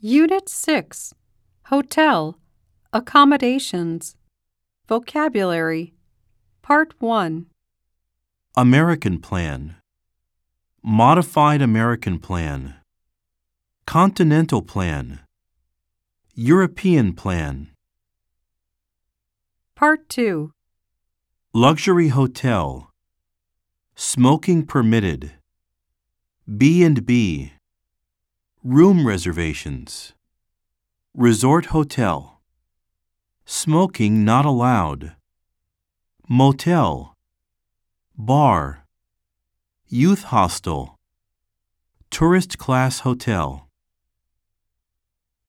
Unit 6, Hotel, Accommodations, Vocabulary, Part 1. American Plan. Modified American Plan. Continental Plan. European Plan. Part 2. Luxury Hotel. Smoking permitted. B&B. Room reservations. Resort hotel. Smoking not allowed. Motel. Bar. Youth hostel. Tourist class hotel.